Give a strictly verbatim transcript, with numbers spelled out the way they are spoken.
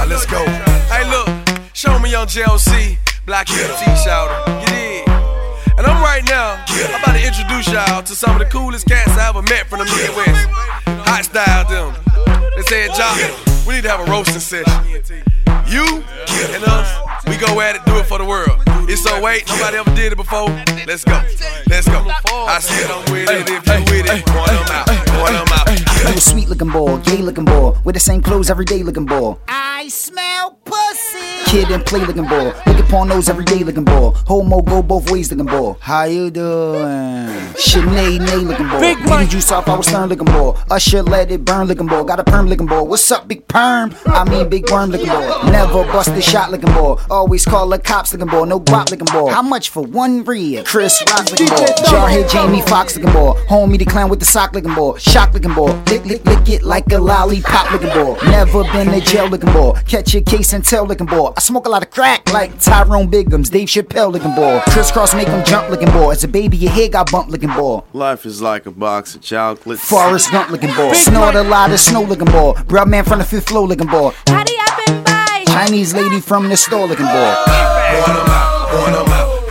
out, let's go. Hey, look, show me on J O C, Black E T shouter. You dig? And I'm right now, I'm about to introduce y'all to some of the coolest cats I ever met from the Midwest. Hot style them. They said, Jock, we need to have a roasting session. You and us, we go at it, do it for the world. It's so wait, nobody ever did it before. Let's go, let's go. I said I'm with it, if you with it, point them out, point them out. You a sweet looking boy, gay looking boy, with the same clothes every day looking boy. I smell pussy. Kid and play looking boy, look at pornos every day looking boy. Homo go both ways looking boy. How you doing? Sinead Nay looking boy. Big Money juice off our stern looking boy. Usher let it burn looking boy. Got a perm looking boy. What's up, big perm? I mean big worm looking boy. Never bust a shot looking boy. Always call the cops looking boy. No guap looking boy. How much for one rib? Chris Rock looking boy. Jarhead Jamie Foxx looking boy. Homie the clown with the sock looking boy. Shock looking boy. Lick lick lick it like a lollipop looking boy. Never been to jail looking boy. Catch a case and tell looking boy. I smoke a lot of crack like Tyrone Biggums, Dave Chappelle looking boy. Crisscross make them jump looking boy. As a baby your head got bumped looking boy. Life is like a box of chocolates. Forrest Gump looking boy. Snort a lot of snow looking boy. Bruh man from the fifth floor looking boy. Hurry up and buy. Chinese lady from the store looking boy. Point them out, point them out.